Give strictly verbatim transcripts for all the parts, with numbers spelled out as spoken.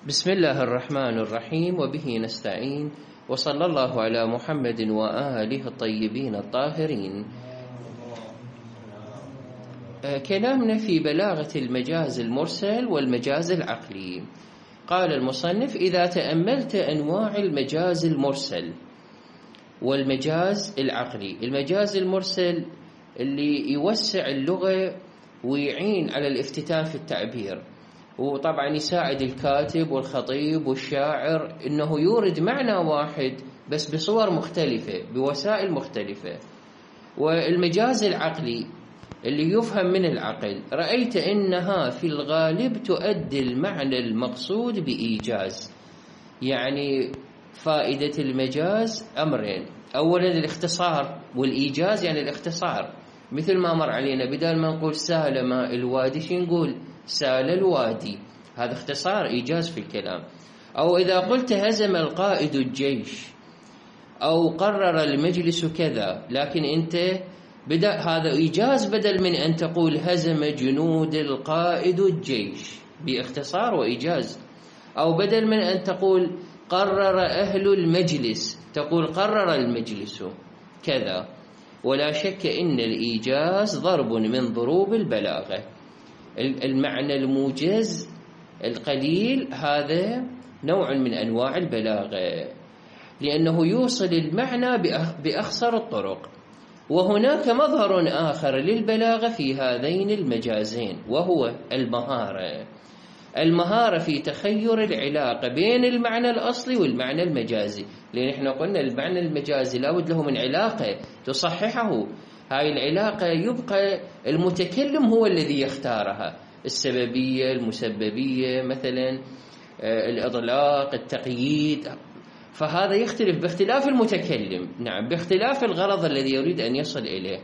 بسم الله الرحمن الرحيم، وبه نستعين، وصلى الله على محمد وآله الطيبين الطاهرين. كلامنا في بلاغة المجاز المرسل والمجاز العقلي. قال المصنف: إذا تأملت أنواع المجاز المرسل والمجاز العقلي. المجاز المرسل اللي يوسع اللغة ويعين على الافتتان في التعبير، وطبعا يساعد الكاتب والخطيب والشاعر إنه يورد معنى واحد بس بصور مختلفة بوسائل مختلفة. والمجاز العقلي اللي يفهم من العقل، رأيت إنها في الغالب تؤدي المعنى المقصود بإيجاز. يعني فائدة المجاز أمرين: أولا الاختصار، والإيجاز يعني الاختصار، مثل ما مر علينا، بدل ما نقول سال ماء الوادي شو نقول؟ سال الوادي. هذا اختصار، إيجاز في الكلام. أو إذا قلت هزم القائد الجيش، أو قرر المجلس كذا، لكن أنت بدأ هذا إيجاز بدل من أن تقول هزم جنود القائد الجيش، باختصار وإيجاز. أو بدل من أن تقول قرر أهل المجلس، تقول قرر المجلس كذا. ولا شك إن الإيجاز ضرب من ضروب البلاغة. المعنى الموجز القليل هذا نوع من أنواع البلاغة، لأنه يوصل المعنى بأخصر الطرق. وهناك مظهر آخر للبلاغة في هذين المجازين، وهو المهارة. المهارة في تخير العلاقة بين المعنى الأصلي والمعنى المجازي، لأن احنا قلنا المعنى المجازي لابد له من علاقة تصححه. هاي العلاقة يبقى المتكلم هو الذي يختارها: السببية، المسببية، مثلا الإطلاق، التقييد. فهذا يختلف باختلاف المتكلم، نعم، باختلاف الغرض الذي يريد أن يصل إليه.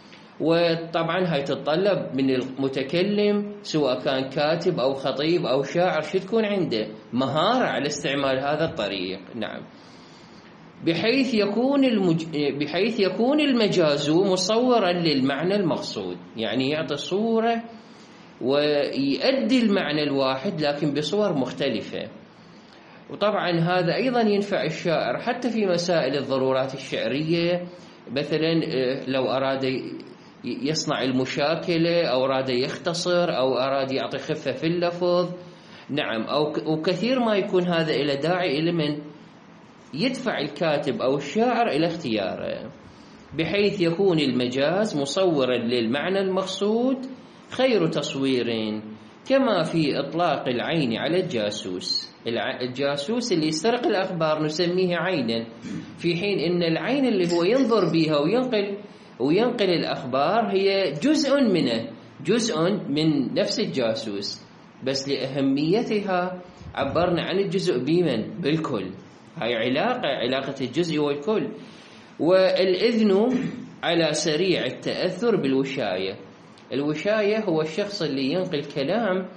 وطبعا هاي تتطلب من المتكلم، سواء كان كاتب أو خطيب أو شاعر، شو تكون عنده؟ مهارة على استعمال هذا الطريق، نعم، بحيث يكون المج... بحيث يكون المجاز مصورا للمعنى المقصود، يعني يعطي صورة ويؤدي المعنى الواحد لكن بصور مختلفة. وطبعا هذا أيضا ينفع الشاعر حتى في مسائل الضرورات الشعرية، مثلا لو أراد يصنع المشاكلة، أو أراد يختصر، أو أراد يعطي خفة في اللفظ، نعم. أو وكثير ما يكون هذا إلى داعي إلى من يدفع الكاتب أو الشاعر إلى اختياره، بحيث يكون المجاز مصورا للمعنى المقصود خير تصوير، كما في إطلاق العين على الجاسوس. الجاسوس اللي يسرق الأخبار نسميه عينا، في حين إن العين اللي هو ينظر بها وينقل وينقل الأخبار هي جزء منه، جزء من نفس الجاسوس، بس لأهميتها عبرنا عن الجزء بمن؟ بالكل. هاي علاقة، علاقة الجزء والكل. والإذن على سريع التأثر بالوشاية. الوشاية هو الشخص اللي ينقل كلام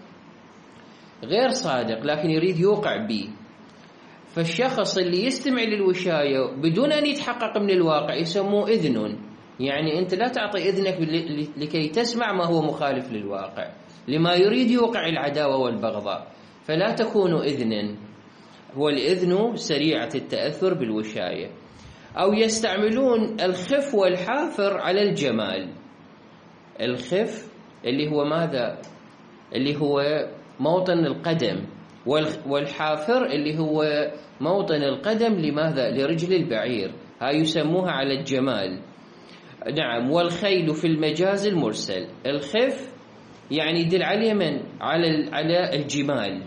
غير صادق لكن يريد يوقع به. فالشخص اللي يستمع للوشاية بدون أن يتحقق من الواقع يسموه إذن. يعني أنت لا تعطي إذنك لكي تسمع ما هو مخالف للواقع، لما يريد يوقع العداوة والبغضاء، فلا تكون إذنا. هو الإذن سريعة التأثر بالوشاية. أو يستعملون الخف والحافر على الجمال. الخف اللي هو ماذا؟ اللي هو موطن القدم، والحافر اللي هو موطن القدم لماذا؟ لرجل البعير. هاي يسموها على الجمال، نعم. والخيل في المجاز المرسل، الخف يعني يدل على من؟ على على الجمال.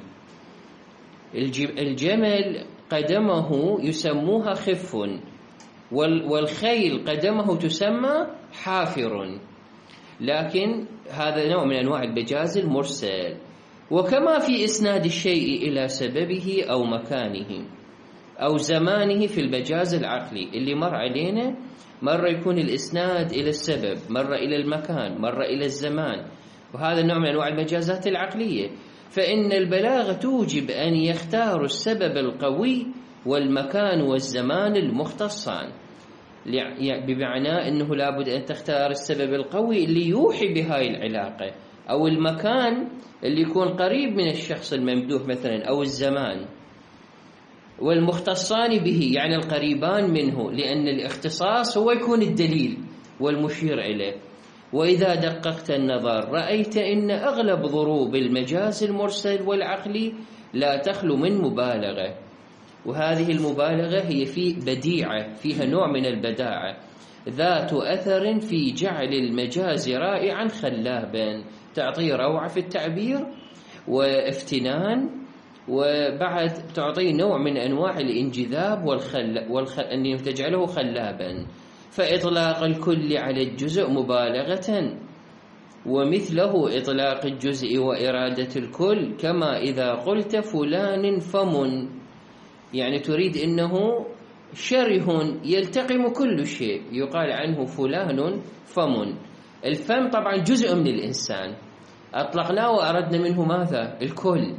الجمل قدمه يسموها خف، والخيل قدمه تسمى حافر. لكن هذا نوع من أنواع المجاز المرسل. وكما في إسناد الشيء إلى سببه أو مكانه أو زمانه في المجاز العقلي اللي مر علينا، مرة يكون الإسناد إلى السبب، مرة إلى المكان، مرة إلى الزمان، وهذا نوع من أنواع المجازات العقلية. فإن البلاغة توجب أن يختار السبب القوي والمكان والزمان المختصان، بمعنى أنه لابد أن تختار السبب القوي اللي يوحي بهاي العلاقة، أو المكان اللي يكون قريب من الشخص الممدوح مثلا، أو الزمان. والمختصان به يعني القريبان منه، لأن الاختصاص هو يكون الدليل والمشير إليه. وإذا دققت النظر رأيت أن أغلب ضروب المجاز المرسل والعقلي لا تخلو من مبالغة، وهذه المبالغة هي في بديعة، فيها نوع من البداعة، ذات أثر في جعل المجاز رائعا خلابا، تعطيه روعة في التعبير وافتنان، وبعد تعطيه نوع من أنواع الانجذاب والخل... والخ... أن تجعله خلابا. فإطلاق الكل على الجزء مبالغة، ومثله إطلاق الجزء وإرادة الكل، كما إذا قلت فلان فم، يعني تريد أنه شره يلتقم كل شيء، يقال عنه فلان فم. الفم طبعا جزء من الإنسان، أطلقناه وأردنا منه ماذا؟ الكل.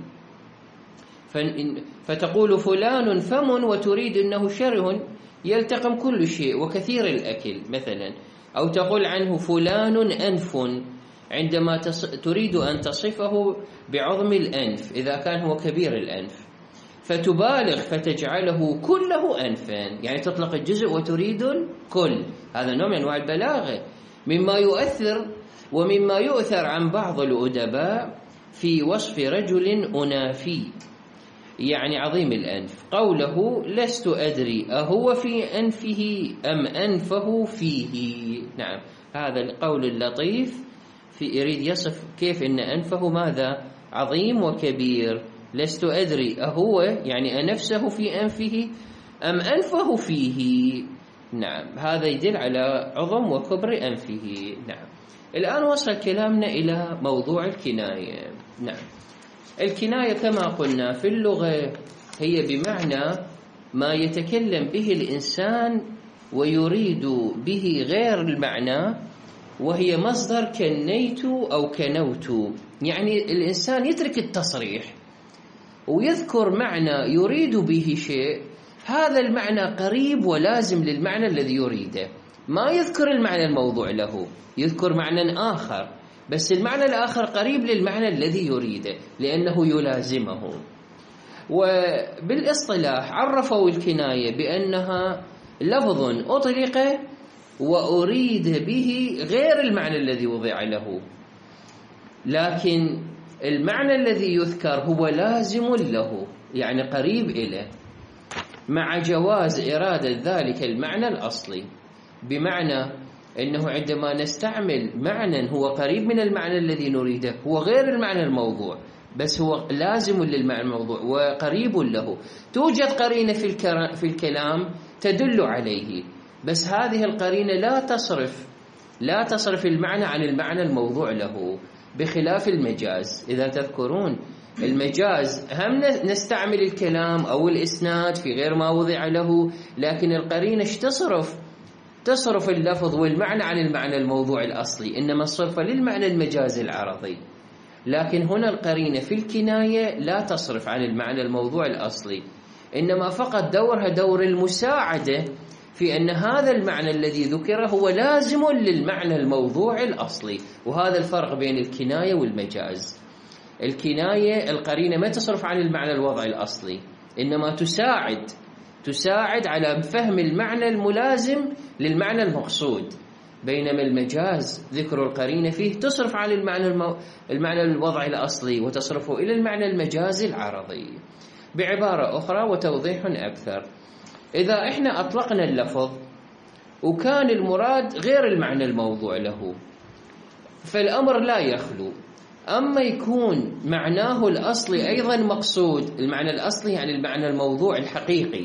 فتقول فلان فم وتريد أنه شره يلتقم كل شيء وكثير الأكل مثلا. أو تقول عنه فلان أنف عندما تريد أن تصفه بعظم الأنف إذا كان هو كبير الأنف، فتبالغ فتجعله كله أنفان، يعني تطلق الجزء وتريد الكل. هذا نوع من أنواع البلاغة، مما يؤثر ومما يؤثر عن بعض الأدباء في وصف رجل أنافي، يعني عظيم الأنف، قوله لست أدري أهو في أنفه أم أنفه فيه. نعم، هذا القول اللطيف في يريد يصف كيف أن أنفه ماذا؟ عظيم وكبير. لست أدري أهو يعني أنفسه في أنفه أم أنفه فيه. نعم، هذا يدل على عظم وكبر أنفه. نعم. الآن وصل كلامنا إلى موضوع الكناية. نعم، الكناية كما قلنا في اللغة هي بمعنى ما يتكلم به الإنسان ويريد به غير المعنى، وهي مصدر كنيت أو كنوت، يعني الإنسان يترك التصريح ويذكر معنى يريد به شيء، هذا المعنى قريب ولازم للمعنى الذي يريده، ما يذكر المعنى الموضوع له، يذكر معنى آخر، بس المعنى الآخر قريب للمعنى الذي يريده لأنه يلازمه. وبالاصطلاح عرفوا الكناية بأنها لفظ أطلق وأريد به غير المعنى الذي وضع له، لكن المعنى الذي يذكر هو لازم له، يعني قريب إليه، مع جواز إرادة ذلك المعنى الأصلي. بمعنى أنه عندما نستعمل معنى هو قريب من المعنى الذي نريده، هو غير المعنى الموضوع بس هو لازم للمعنى الموضوع وقريب له، توجد قرينة في, في الكلام تدل عليه، بس هذه القرينة لا تصرف لا تصرف المعنى عن المعنى الموضوع له، بخلاف المجاز. إذا تذكرون المجاز هم نستعمل الكلام أو الإسناد في غير ما وضع له، لكن القرينة تصرف تصرف اللفظ والمعنى عن المعنى الموضوع الأصلي، إنما الصرف للمعنى المجاز العرضي. لكن هنا القرينة في الكناية لا تصرف عن المعنى الموضوع الأصلي، إنما فقط دورها دور المساعدة في أن هذا المعنى الذي ذكره هو لازم للمعنى الموضوع الأصلي. وهذا الفرق بين الكناية والمجاز. الكناية القرينة ما تصرف عن المعنى الوضع الأصلي، إنما تساعد تساعد على فهم المعنى الملازم للمعنى المقصود، بينما المجاز ذكر القرينة فيه تصرف عن المعنى المو... المعنى الوضع الأصلي وتصرفه إلى المعنى المجازي العرضي. بعبارة أخرى وتوضيح أكثر، إذا إحنا أطلقنا اللفظ وكان المراد غير المعنى الموضوع له فالأمر لا يخلو، أما يكون معناه الأصلي أيضا مقصود، المعنى الأصلي يعني المعنى الموضوع الحقيقي،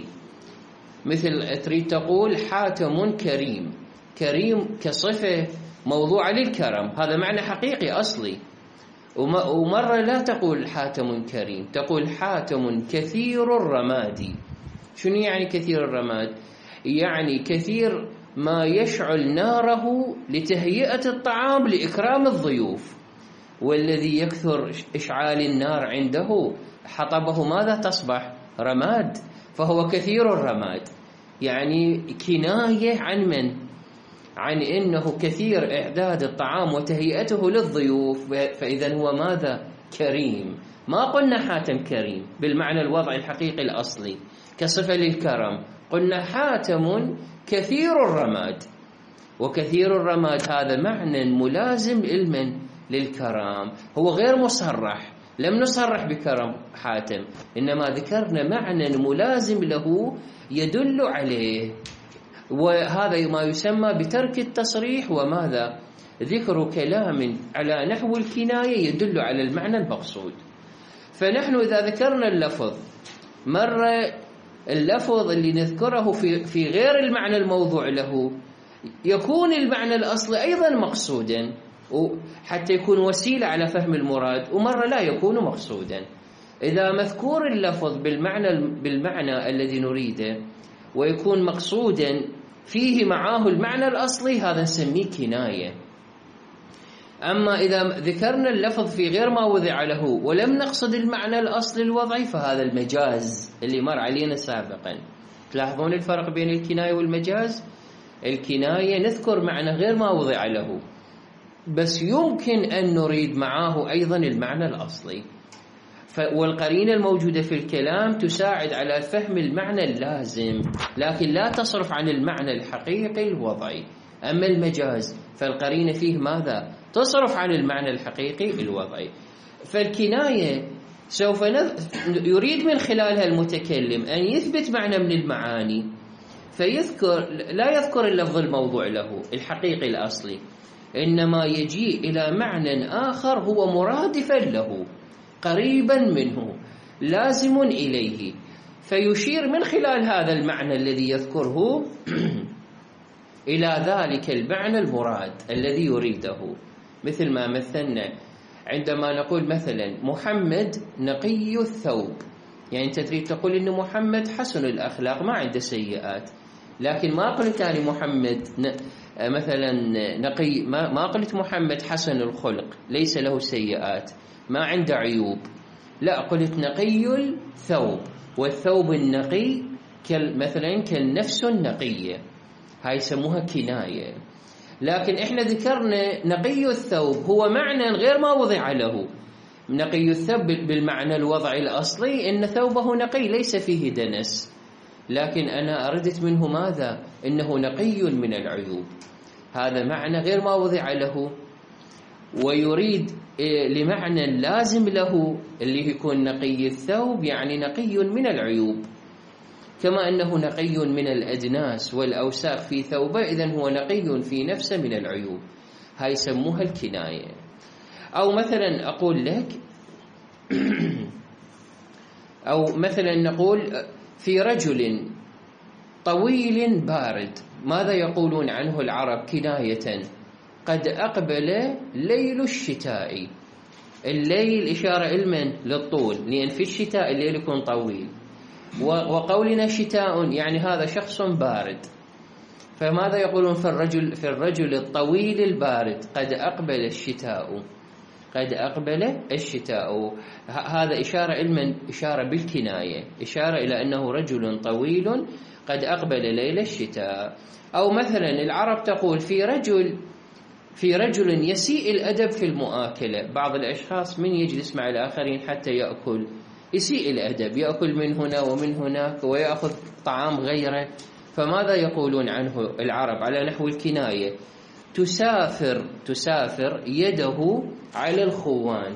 مثل تريد تقول حاتم كريم، كريم كصفة موضوعة للكرم، هذا معنى حقيقي أصلي. ومرة لا تقول حاتم كريم، تقول حاتم كثير الرماد. شنو يعني كثير الرماد؟ يعني كثير ما يشعل ناره لتهيئة الطعام لإكرام الضيوف، والذي يكثر إشعال النار عنده حطبه ماذا تصبح؟ رماد، فهو كثير الرماد. يعني كناية عن من؟ عن إنه كثير إعداد الطعام وتهيئته للضيوف، فإذا هو ماذا؟ كريم. ما قلنا حاتم كريم بالمعنى الوضعي الحقيقي الأصلي كصفة للكرم، قلنا حاتم كثير الرماد، وكثير الرماد هذا معنى ملازم علما للكرم، هو غير مصرح، لم نصرح بكرم حاتم، إنما ذكرنا معنى ملازم له يدل عليه، وهذا ما يسمى بترك التصريح وماذا؟ ذكر كلام على نحو الكناية يدل على المعنى المقصود. فنحن إذا ذكرنا اللفظ مرة، اللفظ اللي نذكره في في غير المعنى الموضوع له يكون المعنى الأصلي أيضا مقصودا حتى يكون وسيلة على فهم المراد، ومرة لا يكون مقصودا. إذا مذكور اللفظ بالمعنى بالمعنى الذي نريده ويكون مقصودا فيه معاه المعنى الأصلي، هذا نسميه كناية. أما إذا ذكرنا اللفظ في غير ما وضع له ولم نقصد المعنى الأصلي الوضعي، فهذا المجاز اللي مر علينا سابقا. تلاحظون الفرق بين الكناية والمجاز؟ الكناية نذكر معنى غير ما وضع له، بس يمكن أن نريد معاه أيضا المعنى الأصلي، والقرينة الموجودة في الكلام تساعد على فهم المعنى اللازم، لكن لا تصرف عن المعنى الحقيقي الوضعي. أما المجاز فالقرينة فيه ماذا؟ تصرف عن المعنى الحقيقي الوضعي. فالكناية سوف يريد من خلالها المتكلم أن يثبت معنى من المعاني، فيذكر لا يذكر اللفظ الموضوع له الحقيقي الأصلي، إنما يجيء إلى معنى آخر هو مرادفا له قريبا منه لازم إليه، فيشير من خلال هذا المعنى الذي يذكره إلى ذلك المعنى المراد الذي يريده. مثل ما مثلنا عندما نقول مثلا محمد نقي الثوب، يعني أنت تريد تقول إن محمد حسن الأخلاق ما عنده سيئات، لكن ما قلت يعني محمد مثلا نقي، ما, ما قلت محمد حسن الخلق ليس له سيئات ما عنده عيوب، لا، قلت نقي الثوب، والثوب النقي مثلا كالنفس النقية، هاي يسموها كناية. لكن احنا ذكرنا نقي الثوب هو معنى غير ما وضع له. نقي الثوب بالمعنى الوضعي الأصلي إن ثوبه نقي ليس فيه دنس، لكن أنا أردت منه ماذا؟ إنه نقي من العيوب، هذا معنى غير ما وضع له، ويريد لمعنى لازم له اللي يكون نقي الثوب يعني نقي من العيوب، كما أنه نقي من الأدناس والأوساخ في ثوبه، إذن هو نقي في نفسه من العيوب، هاي يسموها الكناية. أو مثلا أقول لك أو مثلا نقول في رجل طويل بارد، ماذا يقولون عنه العرب كناية؟ قد أقبل ليل الشتاء. الليل إشارة علما للطول، لأن في الشتاء الليل يكون طويل، وقولنا شتاء يعني هذا شخص بارد، فماذا يقولون في الرجل في الرجل الطويل البارد؟ قد أقبل الشتاء، قد أقبل الشتاء. هذا إشارة علما، إشارة بالكناية، إشارة إلى أنه رجل طويل قد أقبل ليل الشتاء. أو مثلا العرب تقول في رجل في رجل يسيء الأدب في المؤاكلة، بعض الأشخاص من يجلس مع الآخرين حتى يأكل يسيء الأدب، يأكل من هنا ومن هناك ويأخذ طعام غيره، فماذا يقولون عنه العرب على نحو الكناية؟ تسافر تسافر يده على الخوان،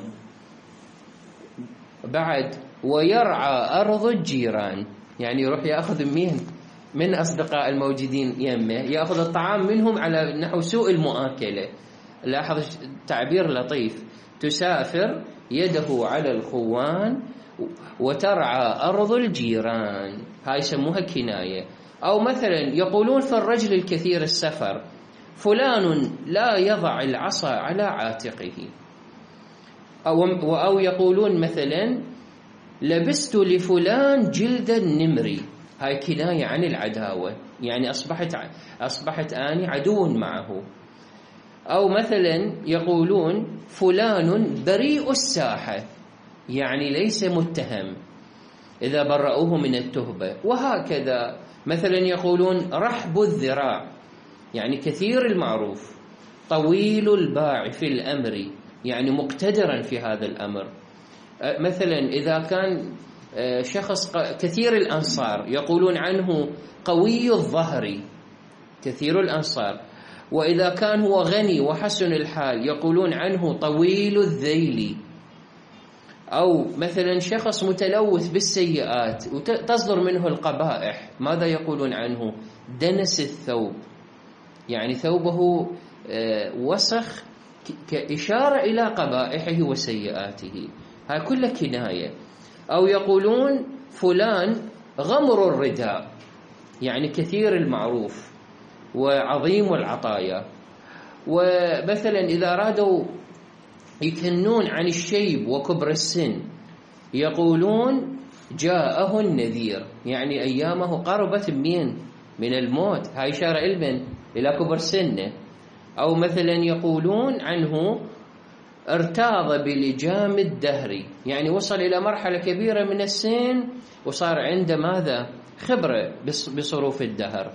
بعد ويرعى أرض الجيران، يعني يروح يأخذ من من أصدقاء الموجودين يمه، يأخذ الطعام منهم على نحو سوء المؤاكلة. لاحظ تعبير لطيف، تسافر يده على الخوان وترعى أرض الجيران، هاي يسموها كناية. أو مثلا يقولون في الرجل الكثير السفر فلان لا يضع العصا على عاتقه. أو, أو يقولون مثلا لبست لفلان جلد النمر، هاي كناية عن العداوة، يعني أصبحت أصبحت آني عدو معه. أو مثلا يقولون فلان بريء الساحة، يعني ليس متهم إذا برؤوه من التهبة. وهكذا مثلا يقولون رحب الذراع، يعني كثير المعروف، طويل الباع في الأمر يعني مقتدرا في هذا الأمر. مثلا إذا كان شخص كثير الأنصار يقولون عنه قوي الظهر، كثير الأنصار. وإذا كان هو غني وحسن الحال يقولون عنه طويل الذيل. أو مثلا شخص متلوث بالسيئات وتصدر منه القبائح، ماذا يقولون عنه؟ دنس الثوب، يعني ثوبه وسخ كإشارة إلى قبائحه وسيئاته، هاي كلها كناية. أو يقولون فلان غمر الرداء، يعني كثير المعروف وعظيم العطايا. ومثلا إذا أرادوا يكنون عن الشيب وكبر السن يقولون جاءه النذير، يعني أيامه قربت من من الموت، هاي إشارة إلمن إلى كبر سنه. أو مثلا يقولون عنه ارتاض بلجام الدهر، يعني وصل إلى مرحلة كبيرة من السن وصار عنده ماذا؟ خبرة بصروف الدهر.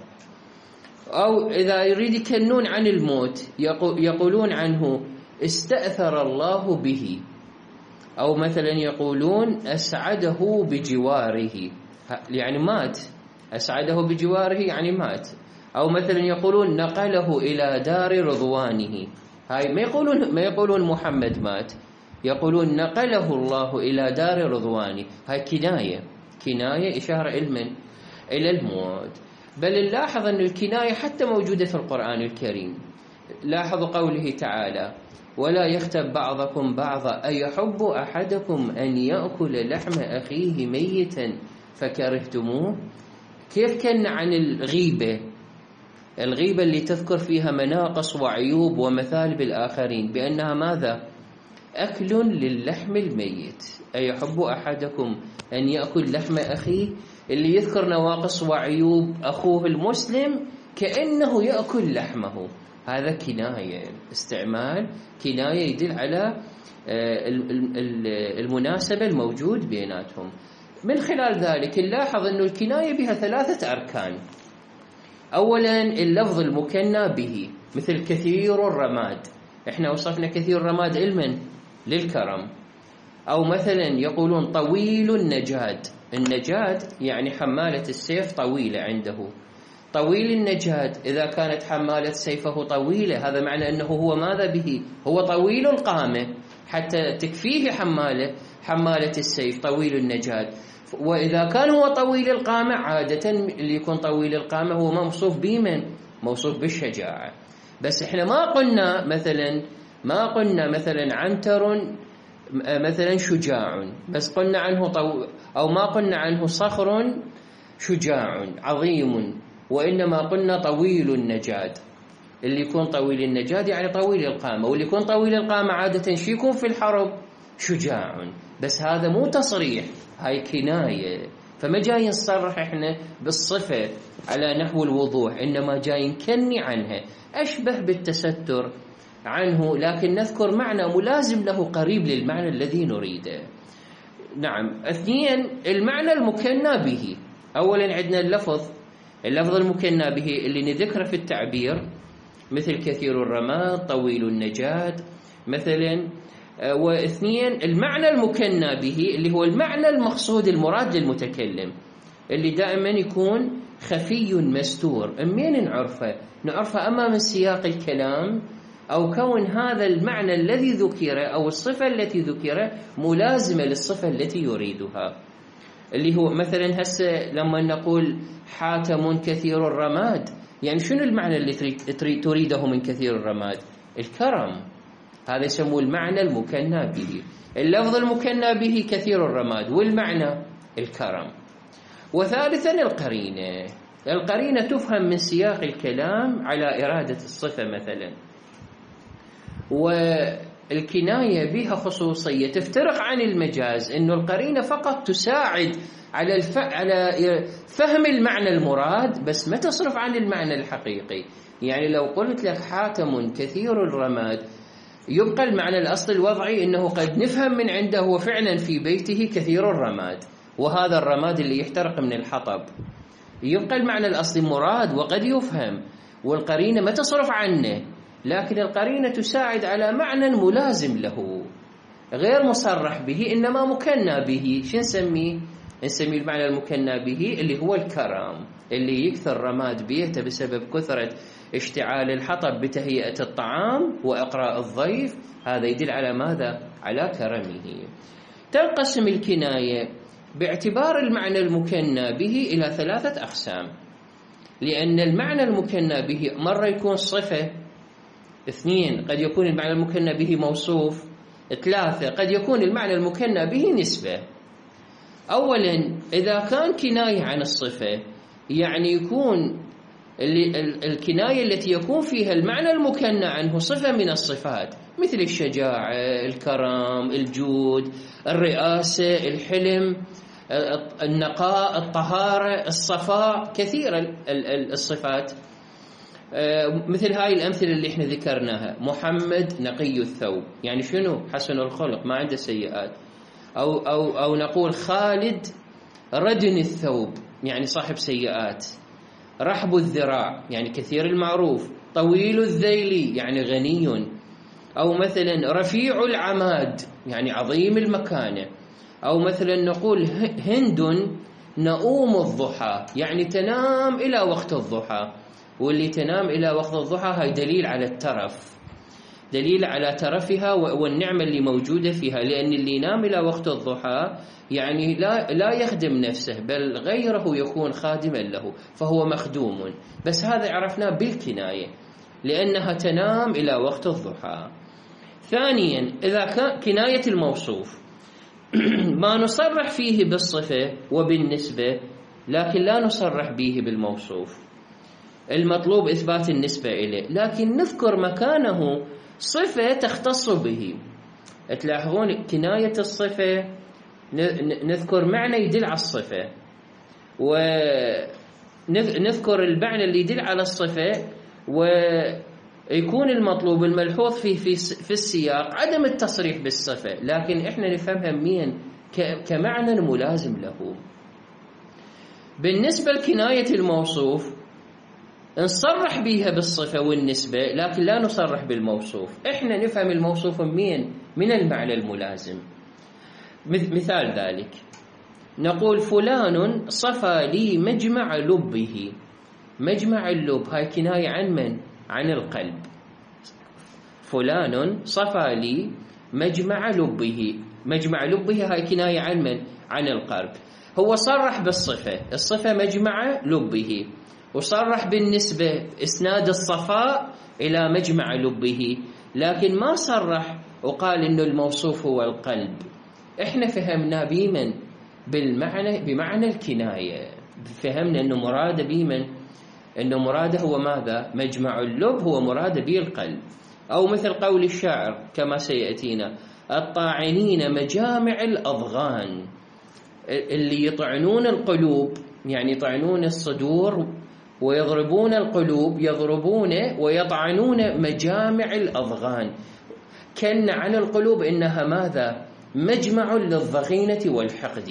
أو إذا يريد يكنون عن الموت يقولون عنه استأثر الله به. أو مثلا يقولون أسعده بجواره، يعني مات، أسعده بجواره يعني مات. أو مثلا يقولون نقله إلى دار رضوانه، هاي ما يقولون ما يقولون محمد مات، يقولون نقله الله إلى دار رضوانه، هاي كناية، كناية إشارة علما إلى الموت. بل نلاحظ أن الكناية حتى موجودة في القرآن الكريم. لاحظوا قوله تعالى ولا يغتب بعضكم بعضا أيحب أحدكم أن يأكل لحم أخيه ميتا فكرهتموه. كيف كان عن الغيبة، الغيبة اللي تذكر فيها مناقص وعيوب ومثالب الآخرين بأنها ماذا؟ أكل للحم الميت. أيحب أحدكم أن يأكل لحم أخيه، اللي يذكر نواقص وعيوب أخوه المسلم كأنه يأكل لحمه، هذا كناية، استعمال كناية يدل على المناسبة الموجود بيناتهم. من خلال ذلك نلاحظ أن الكناية بها ثلاثة أركان. أولا اللفظ المكنى به، مثل كثير الرماد، إحنا وصفنا كثير الرماد علما للكرم. أو مثلا يقولون طويل النجاد، النجاد يعني حمالة السيف طويلة عنده، طويل النجاد إذا كانت حمالة سيفه طويلة هذا معنى أنه هو ماذا به؟ هو طويل القامة حتى تكفيه حمالة حمالة السيف طويل النجاد. وإذا كان هو طويل القامة عادة اللي يكون طويل القامة هو موصوف بمن؟ موصوف بالشجاعة. بس إحنا ما قلنا مثلا ما قلنا مثلا عنتر مثلا شجاع، بس قلنا عنه طو... أو ما قلنا عنه صخر شجاع عظيم، وإنما قلنا طويل النجاد. اللي يكون طويل النجاد يعني طويل القامة، واللي يكون طويل القامة عادة شي يكون في الحرب شجاع، بس هذا مو تصريح، هاي كناية. فما جاي نصرح إحنا بالصفة على نحو الوضوح، إنما جاي نكني عنها، أشبه بالتستر عنه، لكن نذكر معنى ملازم له قريب للمعنى الذي نريده. نعم. اثنين المعنى المكنى به. أولا عندنا اللفظ اللفظ المكنى به اللي نذكره في التعبير، مثل كثير الرماد، طويل النجاد مثلا. واثنين المعنى المكنى به اللي هو المعنى المقصود المراد للمتكلم، اللي دائما يكون خفي مستور. منين نعرفه؟ نعرفه أما من سياق الكلام أو كون هذا المعنى الذي ذكره أو الصفة التي ذكره ملازمة للصفة التي يريدها. اللي هو مثلا هسه لما نقول حاتم كثير الرماد، يعني شنو المعنى اللي تريد تريده من كثير الرماد؟ الكرم، هذا يسموه المعنى المكنى به. اللفظ المكنى به كثير الرماد والمعنى الكرم. وثالثا القرينة، القرينة تفهم من سياق الكلام على إرادة الصفة مثلا. والكناية بها خصوصية تفترق عن المجاز، إنه القرينة فقط تساعد على الف... على فهم المعنى المراد بس ما تصرف عن المعنى الحقيقي. يعني لو قلت لك حاتم كثير الرماد يبقى المعنى الأصل الوضعي إنه قد نفهم من عنده هو فعلا في بيته كثير الرماد، وهذا الرماد اللي يحترق من الحطب، يبقى المعنى الأصلي مراد وقد يفهم. والقرينة ما تصرف عنه، لكن القرينة تساعد على معنى ملازم له غير مصرح به إنما مكنى به. شو نسميه؟ نسميه المعنى المكنى به اللي هو الكرم، اللي يكثر رماد بيته بسبب كثرة اشتعال الحطب بتهيئة الطعام وإقراء الضيف، هذا يدل على ماذا؟ على كرمه. تنقسم الكناية باعتبار المعنى المكنى به إلى ثلاثة أقسام، لأن المعنى المكنى به مرة يكون صفة، اثنين قد يكون المعنى المكنى به موصوف، ثلاثة قد يكون المعنى المكنى به نسبة. أولا إذا كان كناية عن الصفة يعني يكون الكناية التي يكون فيها المعنى المكنى عنه صفة من الصفات مثل الشجاعة، الكرم، الجود، الرئاسة، الحلم، النقاء، الطهارة، الصفاء، كثيرة الصفات. مثل هاي الأمثلة اللي احنا ذكرناها، محمد نقي الثوب، يعني شنو؟ حسن الخلق، ما عنده سيئات. أو, أو, أو نقول خالد ردن الثوب، يعني صاحب سيئات. رحب الذراع، يعني كثير المعروف. طويل الذيل، يعني غني. أو مثلا رفيع العماد، يعني عظيم المكانة. أو مثلا نقول هند نؤوم الضحى، يعني تنام إلى وقت الضحى. واللي تنام إلى وقت الضحى هاي دليل على الترف، دليل على ترفها والنعمة اللي موجودة فيها، لأن اللي ينام إلى وقت الضحى يعني لا, لا يخدم نفسه بل غيره يكون خادما له، فهو مخدوم. بس هذا عرفناه بالكناية لأنها تنام إلى وقت الضحى. ثانيا إذا كان كناية الموصوف ما نصرح فيه بالصفة وبالنسبة، لكن لا نصرح به بالموصوف، المطلوب إثبات النسبة إليه، لكن نذكر مكانه صفة تختص به. تلاحظون كناية الصفة نذكر معنى يدل على الصفة، ونذكر المعنى اللي يدل على الصفة، ويكون المطلوب الملحوظ فيه في, في السياق عدم التصريح بالصفة، لكن إحنا نفهمها مين كمعنى ملازم له. بالنسبة لكناية الموصوف نصرح بها بالصفة والنسبة، لكن لا نصرح بالموصوف. إحنا نفهم الموصوف مين؟ من المعنى الملازم. مثال ذلك نقول فلان صفى لي مجمع لبه. مجمع اللب هاي كناية عن من؟ عن القلب. فلان صفى لي مجمع لبه، مجمع لبه هاي كناية عن من؟ عن القلب. هو صرح بالصفة، الصفة مجمع لبه، وصرح بالنسبة إسناد الصفاء إلى مجمع لبه، لكن ما صرح وقال إنه الموصوف هو القلب. إحنا فهمنا بمن؟ بالمعنى، بمعنى الكناية، فهمنا إنه مراد بمن؟ إنه مراد هو ماذا؟ مجمع اللب هو مراد به القلب. أو مثل قول الشاعر كما سيأتينا الطاعنين مجامع الأضغان، اللي يطعنون القلوب، يعني يطعنون الصدور ويضربون القلوب، يضربون ويطعنون مجامع الأضغان، كن عن القلوب إنها ماذا؟ مجمع للضغينة والحقد.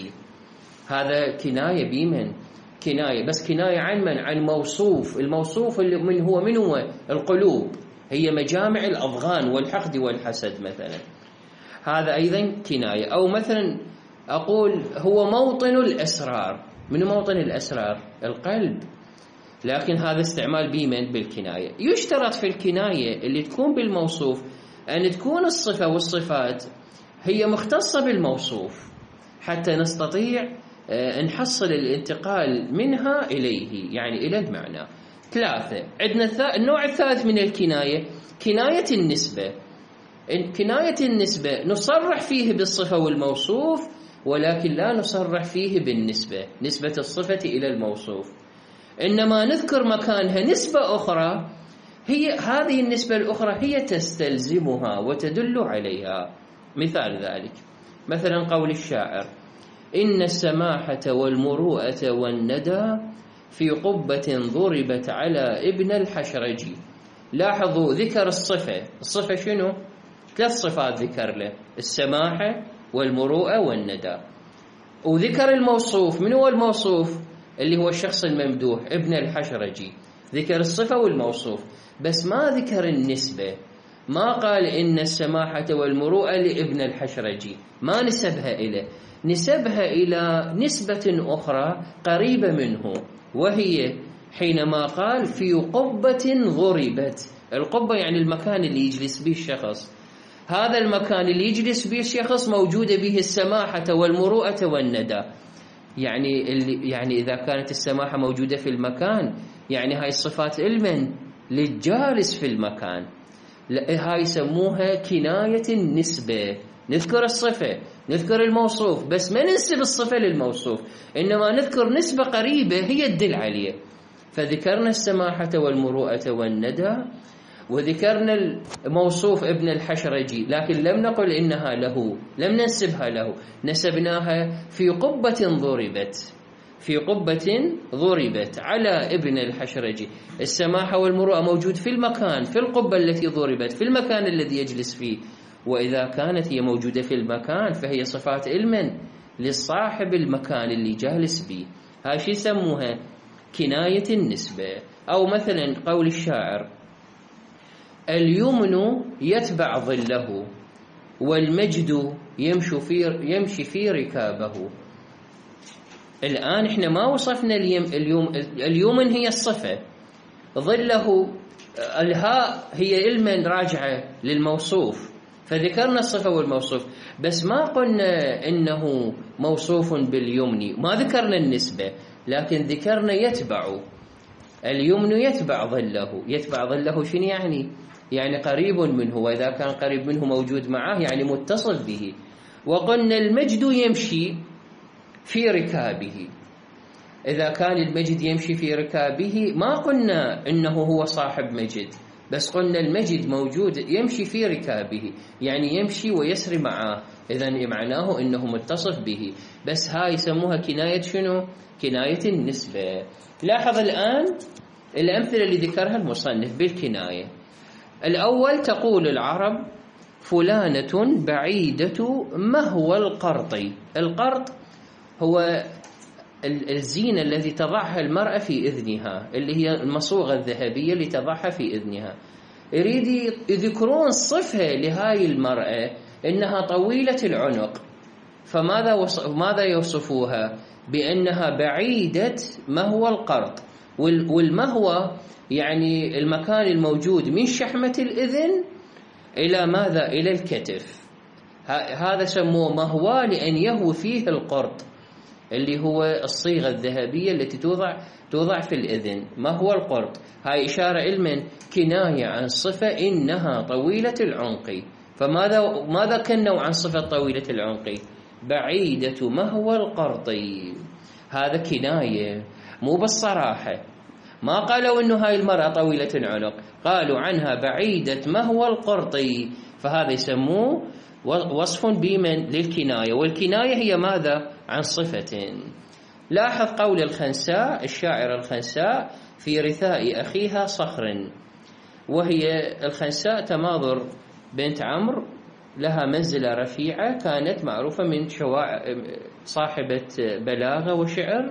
هذا كناية بمن؟ كناية، بس كناية عن من؟ عن موصوف. الموصوف اللي من هو من هو؟ القلوب، هي مجامع الأضغان والحقد والحسد مثلا، هذا أيضا كناية. أو مثلا أقول هو موطن الأسرار. من موطن الأسرار؟ القلب، لكن هذا استعمال بمن؟ بالكناية. يشترط في الكناية اللي تكون بالموصوف أن تكون الصفة والصفات هي مختصة بالموصوف حتى نستطيع نحصل الانتقال منها إليه، يعني إلى المعنى. ثلاثة، عندنا النوع الثالث من الكناية كناية النسبة. كناية النسبة نصرح فيه بالصفة والموصوف، ولكن لا نصرح فيه بالنسبة، نسبة الصفة إلى الموصوف، إنما نذكر مكانها نسبة أخرى، هي هذه النسبة الأخرى هي تستلزمها وتدل عليها. مثال ذلك مثلا قول الشاعر إن السماحة والمروءة والندى في قبة ضربت على ابن الحشرجي. لاحظوا ذكر الصفة، الصفة شنو؟ ثلاث صفات ذكر له، السماحة والمروءة والندى، وذكر الموصوف. من هو الموصوف؟ اللي هو الشخص الممدوح ابن الحشرجي. ذكر الصفة والموصوف بس ما ذكر النسبة. ما قال إن السماحة والمروءة لابن الحشرجي، ما نسبها إليه، نسبها إلى نسبة أخرى قريبة منه، وهي حينما قال في قبة ضربت. القبة يعني المكان اللي يجلس به الشخص، هذا المكان اللي يجلس به الشخص موجودة به السماحة والمروءة والندى. يعني اللي يعني إذا كانت السماحة موجودة في المكان يعني هاي الصفات علما للجالس في المكان، هاي يسموها كناية النسبة. نذكر الصفة، نذكر الموصوف، بس ما ننسب الصفة للموصوف، إنما نذكر نسبة قريبة هي تدل عليه. فذكرنا السماحة والمروءة والندى، وذكرنا الموصوف ابن الحشرجي، لكن لم نقل إنها له، لم ننسبها له، نسبناها في قبة ضربت، في قبة ضربت على ابن الحشرجي. السماحة والمروءة موجود في المكان، في القبة التي ضربت، في المكان الذي يجلس فيه. وإذا كانت هي موجودة في المكان فهي صفات علما لصاحب المكان اللي جالس به. هاي شي يسموها كناية النسبة. أو مثلا قول الشاعر: اليمن يتبع ظله والمجد يمشي في يمشي في ركابه. الآن إحنا ما وصفنا اليم اليوم اليمن هي الصفة، ظله الهاء هي علما راجعة للموصوف، فذكرنا الصفة والموصوف، بس ما قلنا إنه موصوف باليمن، ما ذكرنا النسبة، لكن ذكرنا يتبع. اليمن يتبع ظله، يتبع ظله شنو يعني؟ يعني قريب منه، وإذا كان قريب منه موجود معه يعني متصل به. وقلنا المجد يمشي في ركابه، إذا كان المجد يمشي في ركابه ما قلنا إنه هو صاحب مجد، بس قلنا المجد موجود يمشي في ركابه، يعني يمشي ويسري معه، إذن معناه إنه متصف به. بس هاي يسموها كناية شنو؟ كناية النسبة. لاحظ الآن الأمثلة اللي ذكرها المصنف بالكناية. الأول: تقول العرب فلانة بعيدة مهوى القرط. القرط هو الزينة التي تضعها المرأة في إذنها، اللي هي المصوغة الذهبية اللي تضعها في إذنها. يريد يذكرون صفة لهاي المرأة إنها طويلة العنق، فماذا ماذا يوصفوها؟ بأنها بعيدة مهوى القرط. والمهوى يعني المكان الموجود من شحمة الإذن إلى ماذا؟ إلى الكتف. هذا سموه مهوى لأن يهوي فيه القرط، اللي هو الصيغة الذهبية التي توضع توضع في الإذن، مهوى القرط. هاي إشارة علما كناية عن صفة إنها طويلة العنق. فماذا ماذا كنوا عن صفة طويلة العنق؟ بعيدة مهوى القرط. هذا كناية، مو بالصراحة. ما قالوا إنه هاي المرأة طويلة العنق، قالوا عنها بعيدة مهوى القرط، فهذا يسموه وصف بمن للكناية. والكناية هي ماذا؟ عن صفة. لاحظ قول الخنساء، الشاعر الخنساء في رثاء أخيها صخر، وهي الخنساء تماضر بنت عمرو، لها منزلة رفيعة، كانت معروفة من شواع صاحبة بلاغة وشعر،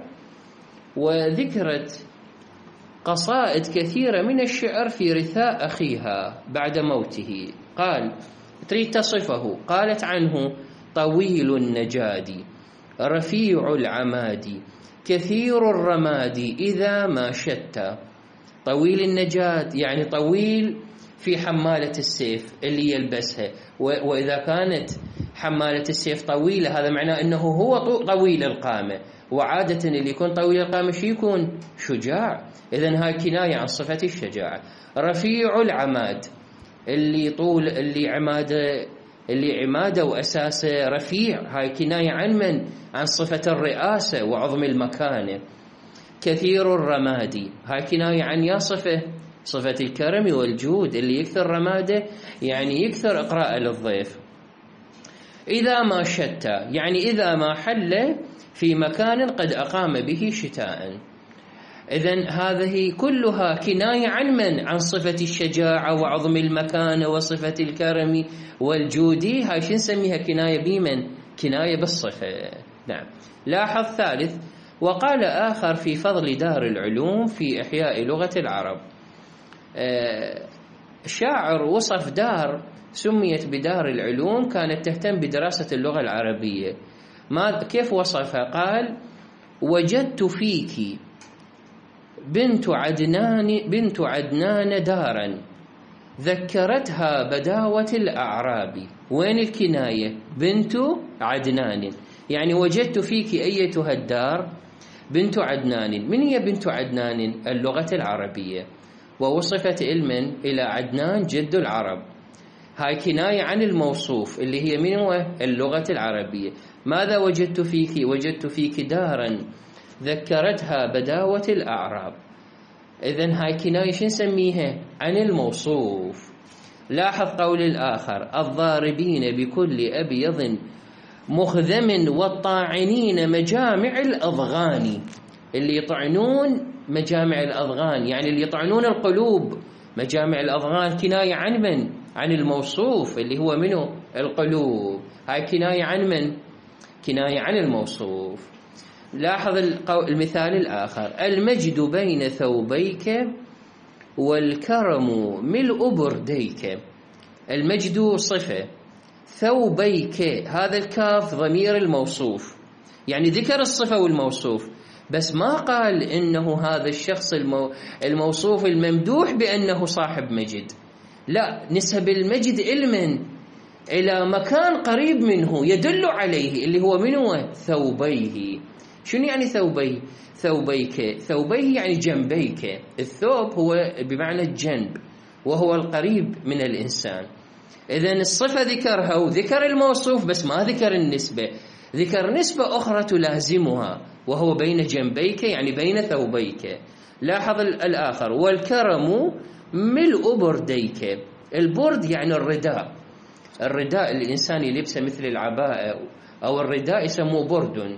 وذكرت قصائد كثيرة من الشعر في رثاء أخيها بعد موته. قال تريد تصفه، قالت عنه: طويل النجاد رفيع العماد كثير الرماد إذا ما شتى. طويل النجاد يعني طويل في حمالة السيف اللي يلبسها، وإذا كانت حمالة السيف طويلة هذا معناه أنه هو طويل القامة، وعادة اللي يكون طويل القامة شو يكون؟ شجاع. إذن هاي كناية عن صفة الشجاعة. رفيع العماد اللي طول اللي عماده اللي عماده وأساسه رفيع، هاي كناية عن من؟ عن صفة الرئاسة وعظم المكانة. كثير الرماد هاي كناية عن يا صفة صفة الكرم والجود، اللي يكثر رماده يعني يكثر إقراء للضيف. إذا ما شتى يعني إذا ما حل في مكان قد أقام به شتاء. إذن هذه كلها كناية عن من؟ عن صفة الشجاعة وعظم المكانة وصفة الكرم والجود. هاي شو نسميها؟ كناية بمن؟ كناية بالصفة. نعم. لاحظ ثالث: وقال آخر في فضل دار العلوم في إحياء لغة العرب. الشاعر وصف دار سميت بدار العلوم كانت تهتم بدراسة اللغة العربية. ما كيف وصفها؟ قال: وجدت فيك بنت عدنان بنت عدنان دارا ذكرتها بداوة الأعراب. وين الكناية؟ بنت عدنان، يعني وجدت فيك أيتها الدار بنت عدنان. من هي بنت عدنان؟ اللغة العربية، ووصفت علما إلى عدنان جد العرب. هاي كناية عن الموصوف اللي هي من هو؟ اللغة العربية. ماذا وجدت فيك؟ وجدت فيك دارا ذكرتها بداوة الأعراب. إذن هاي كناية شو نسميها؟ عن الموصوف. لاحظ قول الآخر: الضاربين بكل أبيض مخذم والطاعنين مجامع الأضغان. اللي يطعنون مجامع الأضغان، يعني اللي يطعنون القلوب. مجامع الأضغان كناية عن من؟ عن الموصوف اللي هو منه؟ القلوب. هاي كناية عن من؟ كناية عن الموصوف. لاحظ المثال الآخر: المجد بين ثوبيك والكرم ملء برديك. المجد صفة، ثوبيك هذا الكاف ضمير الموصوف، يعني ذكر الصفة والموصوف، بس ما قال إنه هذا الشخص المو... الموصوف الممدوح بأنه صاحب مجد. لا، نسب المجد علما إلى مكان قريب منه يدل عليه اللي هو منه؟ ثوبيه. شنو يعني ثوبيه؟ ثوبيك، ثوبيه يعني جنبيك. الثوب هو بمعنى الجنب، وهو القريب من الإنسان. إذن الصفة ذكرها وذكر الموصوف، بس ما ذكر النسبة، ذكر نسبة أخرى تلازمها، وهو بين جنبيك يعني بين ثوبيك. لاحظ الآخر: والكرم ملء برديك. البرد يعني الرداء، الرداء اللي الإنسان يلبسه مثل العباءة أو الرداء يسموه برد.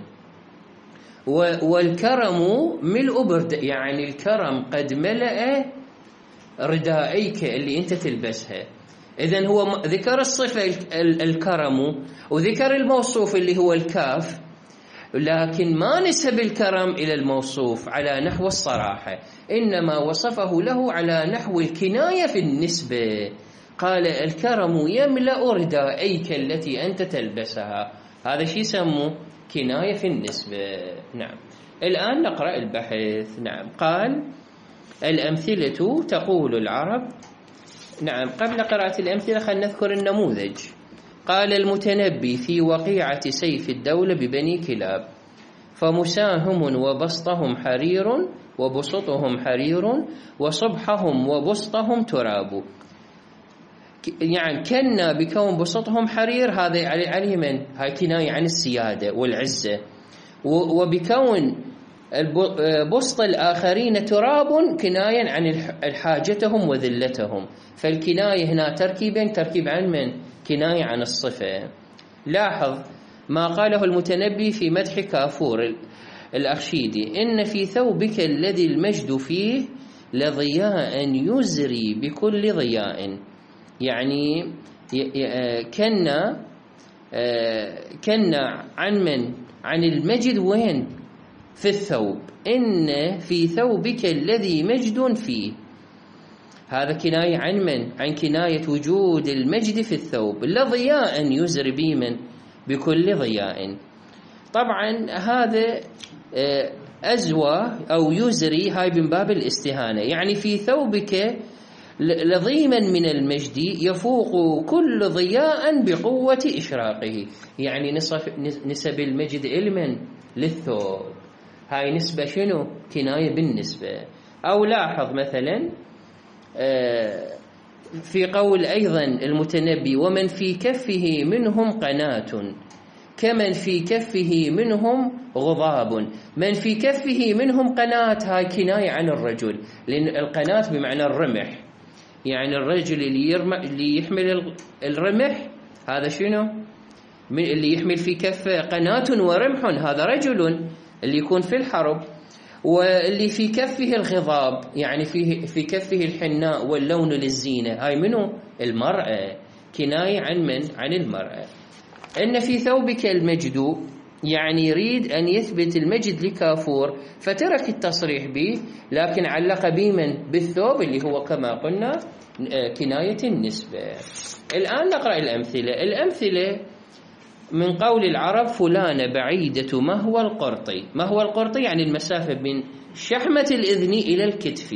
والكرم ملء برد، يعني الكرم قد ملأ ردائك اللي أنت تلبسها. إذن هو ذكر الصفة الكرم وذكر الموصوف اللي هو الكاف، لكن ما نسب الكرم إلى الموصوف على نحو الصراحة، إنما وصفه له على نحو الكناية في النسبة. قال: الكرم يملأ ردائك التي أنت تلبسها. هذا شيء يسموه كناية في النسبة. نعم. الآن نقرأ البحث. نعم. قال: الأمثلة تقول العرب. نعم. قبل قراءة الأمثلة خلينا نذكر النموذج. قال المتنبي في وقيعة سيف الدولة ببني كلاب: فمساهم وبسطهم حرير وبسطهم حرير وصبحهم وبسطهم تراب. يعني كنا بكون بسطهم حرير، هذا عليه من؟ هاي كناية عن السيادة والعزة. وبكون بسط الآخرين تراب كناية عن حاجتهم وذلتهم. فالكناية هنا تركيبين، تركيب عن من؟ كناية عن الصفة. لاحظ ما قاله المتنبي في مدح كافور الأخشيدي: إن في ثوبك الذي المجد فيه لضياء يزري بكل ضياء. يعني كنا كنا عن من؟ عن المجد. وين؟ في الثوب. إن في ثوبك الذي مجد فيه، هذا كناية عن من؟ عن كناية وجود المجد في الثوب. لضياء يزري به من؟ بكل ضياء. طبعا هذا أزوى أو يزري، هاي من باب الاستهانة، يعني في ثوبك لضيما من المجد يفوق كل ضياء بقوة إشراقه. يعني نسب المجد علما للثوب. هاي نسبة شنو؟ كناية بالنسبة. أو لاحظ مثلا في قول أيضا المتنبي: ومن في كفه منهم قناة كمن في كفه منهم غضاب. من في كفه منهم قناة، هاي كناية عن الرجل، لأن القناة بمعنى الرمح، يعني الرجل اللي, اللي يحمل الرمح هذا شنو؟ من اللي يحمل في كفه قناة ورمح، هذا رجل اللي يكون في الحرب. واللي في كفه الغضاب يعني فيه في كفه الحناء واللون للزينة، هاي منه؟ المرأة، كناية عن من؟ عن المرأة. إن في ثوبك المجد يعني يريد أن يثبت المجد لكافور فترك التصريح به، لكن علق بمن؟ بالثوب، اللي هو كما قلنا كناية النسبة. الآن نقرأ الأمثلة. الأمثلة من قول العرب: فلان بعيدة ما هو القرطي. ما هو القرطي؟ يعني المسافة بين شحمة الإذن إلى الكتف.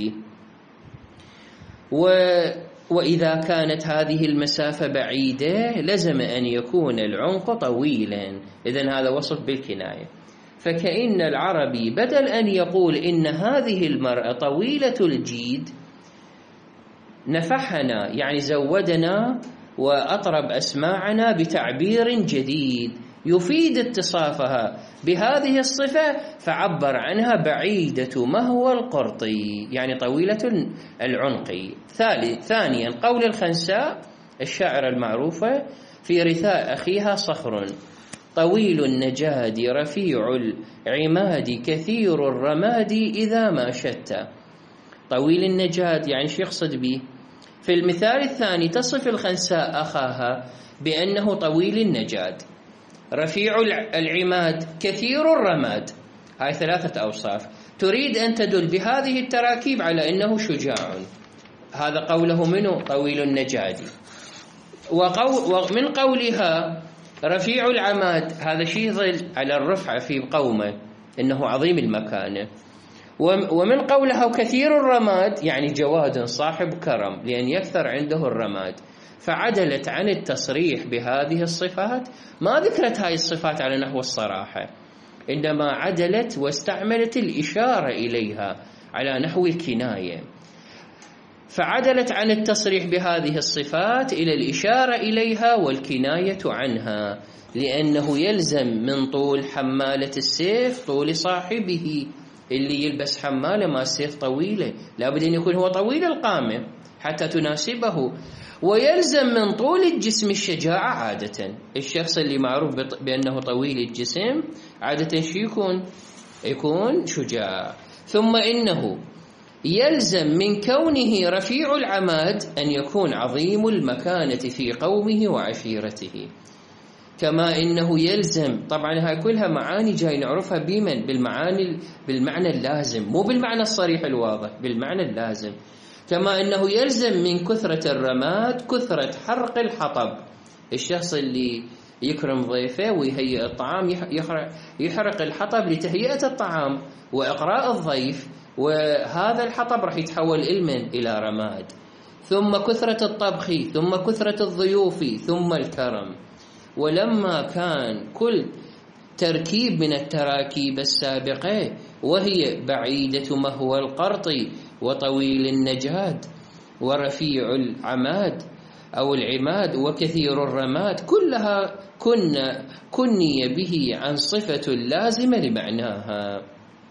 و وإذا كانت هذه المسافة بعيدة لزم أن يكون العنق طويلا، إذن هذا وصف بالكناية. فكأن العربي بدل أن يقول إن هذه المرأة طويلة الجيد نفحنا، يعني زودنا وأطرب أسماعنا بتعبير جديد يفيد اتصافها بهذه الصفة، فعبر عنها بعيدة ما هو القرطي، يعني طويلة العنق. ثانيا قول الخنساء الشاعرة المعروفة في رثاء أخيها صخر: طويل النجاد رفيع العماد كثير الرماد إذا ما شتى. طويل النجاد يعني شو يقصد به؟ في المثال الثاني تصف الخنساء أخاها بأنه طويل النجاد، رفيع العماد، كثير الرماد. هاي ثلاثة أوصاف تريد أن تدل بهذه التراكيب على أنه شجاع. هذا قوله منه طويل النجاد. ومن قولها رفيع العماد هذا شيء يظل على الرفعة في قومه، أنه عظيم المكانة. ومن قولها كثير الرماد يعني جواد صاحب كرم، لأن يكثر عنده الرماد. فعدلت عن التصريح بهذه الصفات، ما ذكرت هاي الصفات على نحو الصراحة، إنما عدلت واستعملت الإشارة إليها على نحو الكناية. فعدلت عن التصريح بهذه الصفات إلى الإشارة إليها والكناية عنها، لأنه يلزم من طول حمالة السيف طول صاحبه. اللي يلبس حمالة ما السيف طويلة لابد أن يكون هو طويل القامة حتى تناسبه. ويلزم من طول الجسم الشجاعة عادة. الشخص اللي معروف بأنه طويل الجسم عادة شو يكون؟ يكون شجاع. ثم إنه يلزم من كونه رفيع العماد أن يكون عظيم المكانة في قومه وعشيرته. كما إنه يلزم، طبعا هاي كلها معاني جاي نعرفها بمن؟ بالمعاني بالمعنى اللازم، مو بالمعنى الصريح الواضح، بالمعنى اللازم. كما إنه يلزم من كثرة الرماد كثرة حرق الحطب. الشخص اللي يكرم ضيفه ويهيئ الطعام يحرق الحطب لتهيئة الطعام وإقراء الضيف، وهذا الحطب راح يتحول إلمن إلى رماد. ثم كثرة الطبخ، ثم كثرة الضيوف، ثم الكرم. ولما كان كل تركيب من التراكيب السابقة وهي بعيدة ما هو القرطي وطويل النجاد ورفيع العماد أو العماد وكثير الرماد، كلها كنا كني به عن صفة لازمة لمعناها،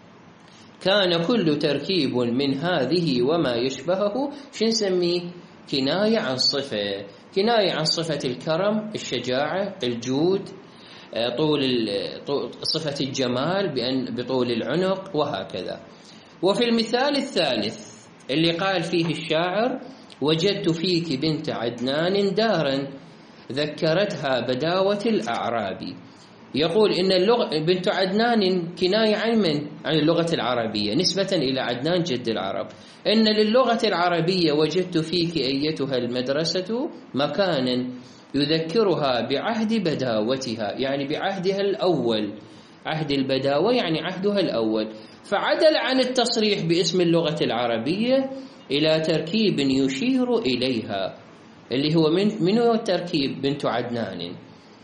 كان كل تركيب من هذه وما يشبهه شو نسميه؟ كناية عن صفة. كناية عن صفة الكرم، الشجاعة، الجود، طول صفة الجمال بأن بطول العنق، وهكذا. وفي المثال الثالث اللي قال فيه الشاعر: وجدت فيك بنت عدنان دارا ذكرتها بداوة الأعرابي. يقول إن اللغة بنت عدنان كناية عن من؟ عن اللغة العربية نسبة إلى عدنان جد العرب. إن للغة العربية وجدت فيك أيتها المدرسة مكانا يذكرها بعهد بداوتها، يعني بعهدها الأول. عهد البداوة يعني عهدها الأول. فعدل عن التصريح باسم اللغة العربية إلى تركيب يشير إليها، اللي هو من من هو التركيب؟ بنت عدنان،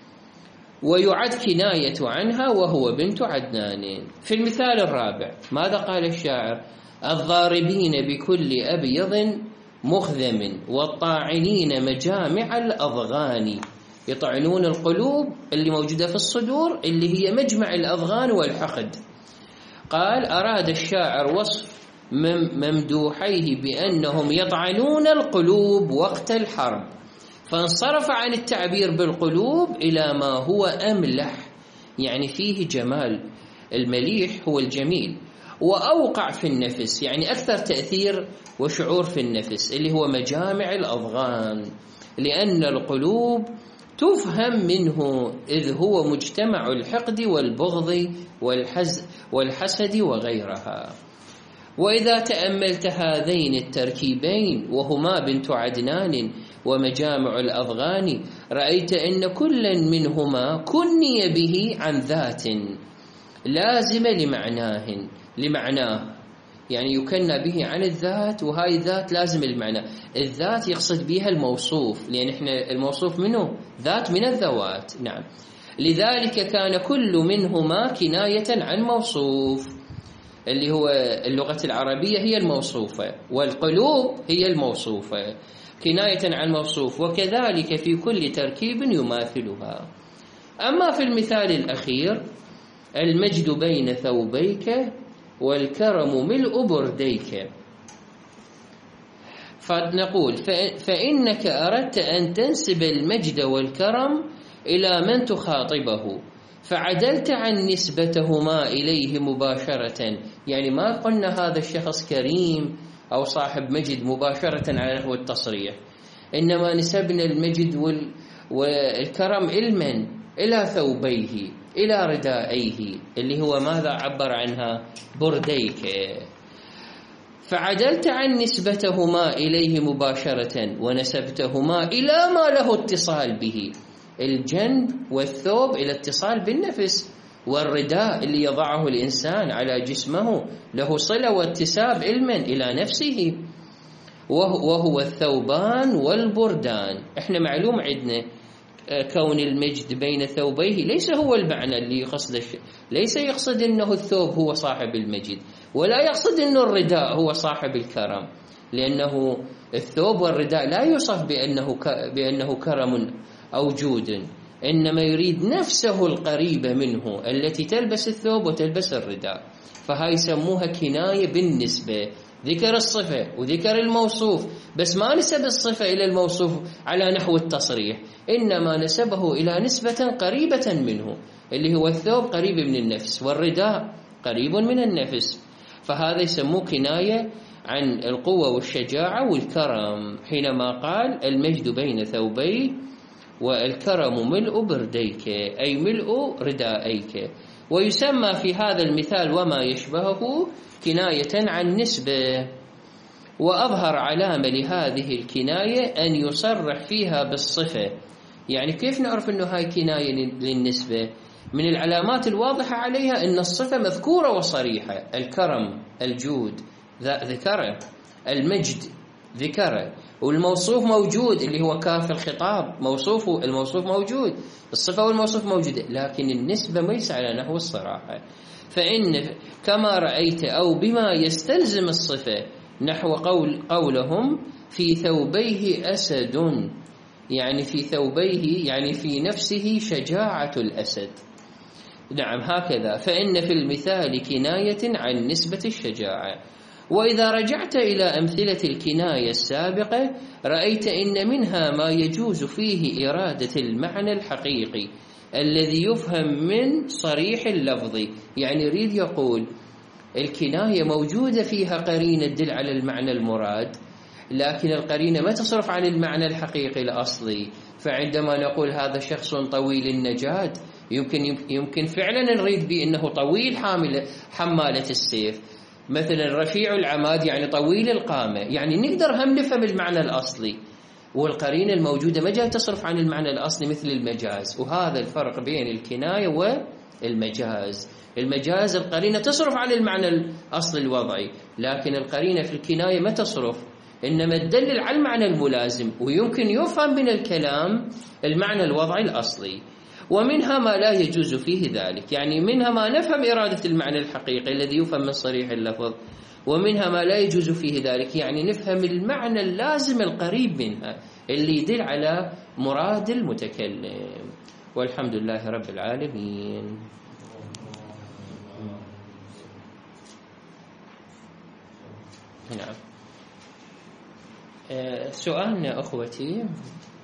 ويعد كناية عنها وهو بنت عدنان. في المثال الرابع ماذا قال الشاعر؟ الضاربين بكل أبيض مخذم والطاعنين مجامع الأضغان. يطعنون القلوب اللي موجودة في الصدور اللي هي مجمع الأضغان والحقد. قال أراد الشاعر وصف ممدوحيه بأنهم يطعنون القلوب وقت الحرب، فانصرف عن التعبير بالقلوب إلى ما هو أملح، يعني فيه جمال. المليح هو الجميل، وأوقع في النفس يعني أكثر تأثير وشعور في النفس، اللي هو مجامع الأضغان، لأن القلوب تفهم منه، إذ هو مجتمع الحقد والبغض والحز والحسد وغيرها. وإذا تأملت هذين التركيبين وهما بنت عدنان ومجامع الأضغان، رأيت أن كلا منهما كني به عن ذات لازمة لمعناه لمعناه يعني يكنى به عن الذات، وهاي الذات لازم المعنى. الذات يقصد بها الموصوف، لأن احنا الموصوف منه ذات من الذوات. نعم، لذلك كان كل منهما كناية عن موصوف، اللي هو اللغة العربية هي الموصوفة، والقلوب هي الموصوفة، كناية عن موصوف، وكذلك في كل تركيب يماثلها. أما في المثال الأخير، المجد بين ثوبيك والكرم ملء برديك، فنقول فإنك أردت أن تنسب المجد والكرم إلى من تخاطبه، فعدلت عن نسبتهما إليه مباشرة. يعني ما قلنا هذا الشخص كريم أو صاحب مجد مباشرة على نحو التصريح، إنما نسبنا المجد والكرم علما إلى ثوبيه، إلى ردائيه، اللي هو ماذا عبر عنها؟ برديك. فعدلت عن نسبتهما إليه مباشرة ونسبتهما إلى ما له اتصال به، الجنب والثوب إلى اتصال بالنفس، والرداء اللي يضعه الإنسان على جسمه له صلة واتساب علما إلى نفسه، وهو الثوبان والبردان. احنا معلوم عندنا كون المجد بين ثوبيه ليس هو المعنى اللي يقصد الشيء، ليس يقصد انه الثوب هو صاحب المجد، ولا يقصد انه الرداء هو صاحب الكرم، لانه الثوب والرداء لا يوصف بانه بانه كرم او جود، انما يريد نفسه القريبه منه التي تلبس الثوب وتلبس الرداء، فهاي يسموها كنايه بالنسبه، ذكر الصفة وذكر الموصوف، بس ما نسب الصفة إلى الموصوف على نحو التصريح، إنما نسبه إلى نسبة قريبة منه، اللي هو الثوب قريب من النفس والرداء قريب من النفس، فهذا يسموه كناية عن القوة والشجاعة والكرم، حينما قال المجد بين ثوبيه والكرم ملء برديك، أي ملء ردائيك. ويسمى في هذا المثال وما يشبهه كناية عن نسبة. وأظهر علامة لهذه الكناية أن يصرح فيها بالصفة. يعني كيف نعرف أنه هاي كناية للنسبة؟ من العلامات الواضحة عليها أن الصفة مذكورة وصريحة، الكرم الجود ذكره، المجد ذكره، والموصوف موجود اللي هو كاف الخطاب، موصوفه الموصوف موجود، الصفة والموصوف موجودة، لكن النسبة ليس على نحو الصراحة. فإن كما رأيت أو بما يستلزم الصفة نحو قول قولهم في ثوبيه أسد، يعني في ثوبيه يعني في نفسه شجاعة الأسد. نعم هكذا، فإن في المثال كناية عن نسبة الشجاعة. وإذا رجعت إلى أمثلة الكناية السابقة رأيت إن منها ما يجوز فيه إرادة المعنى الحقيقي الذي يفهم من صريح اللفظ، يعني يريد يقول الكناية موجودة فيها قرينة تدل على المعنى المراد، لكن القرينة ما تصرف عن المعنى الحقيقي الأصلي. فعندما نقول هذا شخص طويل النجاد، يمكن يمكن فعلا نريد به أنه طويل حامل حمالة السيف، مثلا رفيع العماد يعني طويل القامة، يعني نقدر هم نفهم المعنى الأصلي، والقرينة الموجودة ما جاي تصرف عن المعنى الأصلي مثل المجاز. وهذا الفرق بين الكناية والمجاز. المجاز القرينة تصرف عن المعنى الأصلي الوضعي، لكن القرينة في الكناية ما تصرف، إنما تدلل على المعنى الملازم، ويمكن يفهم من الكلام المعنى الوضعي الأصلي. ومنها ما لا يجوز فيه ذلك، يعني منها ما نفهم إرادة المعنى الحقيقي الذي يفهم من صريح اللفظ، ومنها ما لا يجوز فيه ذلك، يعني نفهم المعنى اللازم القريب منها اللي يدل على مراد المتكلم. والحمد لله رب العالمين. نعم. سؤالنا أخوتي